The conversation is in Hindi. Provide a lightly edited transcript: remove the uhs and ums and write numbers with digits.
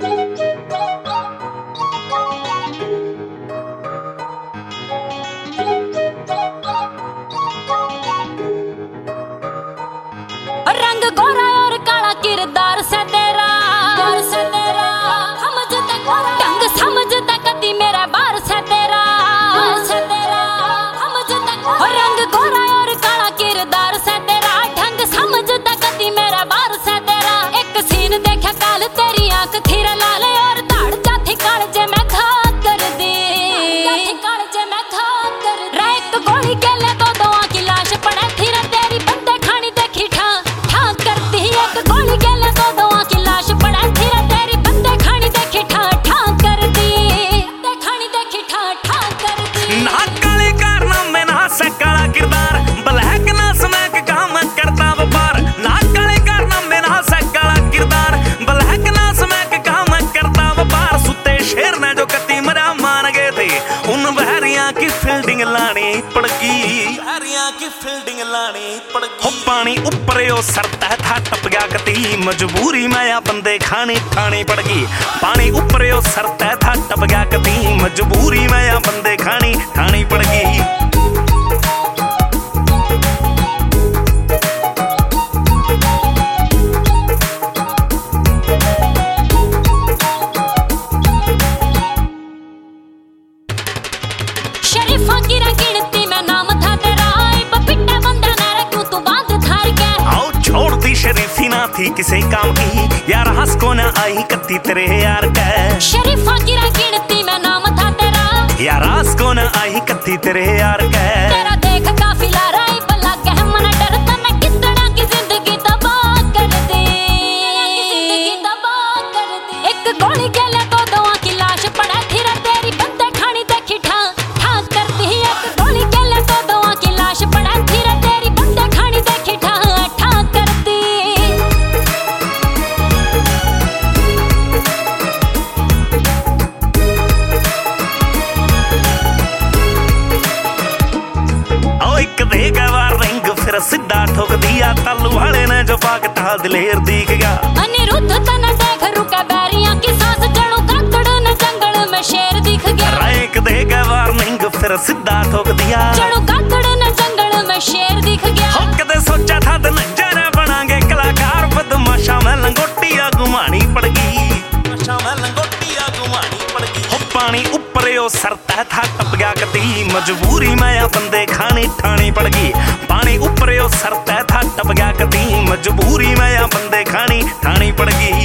रंग गोरा और काला किरदार से तेरा ढंग समझता कदी मेरा बार से तेरा रंग गोरा और काला किरदार से तेरा ढंग समझता कदी मेरा बार से तेरा एक सीन देखा काल तेरी आंख खीरा लाल और दाढ़ जाथी काल जे मैं घात कर दी एक गोली के ले दो की लाश पड़े थी तेरी बंदे खानी देखी ठां करती एक गोली के ले दो की लाश पड़े थी तेरी बंदे खानी देखी ठां कर दी ना काले कारनामे ना काला किरदार ब्लैक ना स्मैक काम करता व्यापार ना काले कारनामे ना काला किरदार ब्लैक ना स्मैक काम करता व्यापार सुते शेर ने जो कती मरा मान गए थे उन बहरिया की फील्डिंग लानी पड़गी हो पानी ऊपर यो सरता था टप गया कती मजबूरी में या बंदे खानी ठानी पड़गी पानी ऊपर यो सरता था टप गया कती मजबूरी में या बंदे खानी ठानी पड़गी शरीफा की गिनती में नाम था तेरा पिट्टा बंदा ना रखूं तू बात धार के आओ छोड़ दी शरीफी ना थी किसी काम की यार हंस को ना आई कत्ती तेरे यार का शरीफा की गिनती में नाम था तेरा यार हंस को ना आई कत्ती तेरे यार का तेरा देख काफिला राई बल्ला कह मना डरता मैं कितना की जिंदगी तबाह कर दी एक गोली के ले दो की लाश पड़ा थी तेरी बंदे खानी देखी ठां करती एक गोली के ले दो की लाश पड़ा थी तेरी बंदे खानी देखी ठां करती एक देगा वार रिंग फिर सीधा ठोक दिया तालू वाले ने जो पाक ताल दिलेर दिख गया अनिरुद्ध तना देख रुका बैरियां की सांस जड़ों कातड़ न जंगल में शेर दिख गया एक देगा वार रिंग फिर सीधा ठोक दिया जड़ों कातड़ न जंगल में शेर दिख गया हो कदे सोचा था नजारा बनांगे कलाकार बदमाशा में लंगोटिया घुमानी पड़गी हो पानी ऊपर यो सरता था टप गया कती मजबूरी में या बंदे खानी ठानी पड़गी पानी ऊपर यो सरता था टप गया कती मजबूरी में या बंदे खानी ठानी पड़गी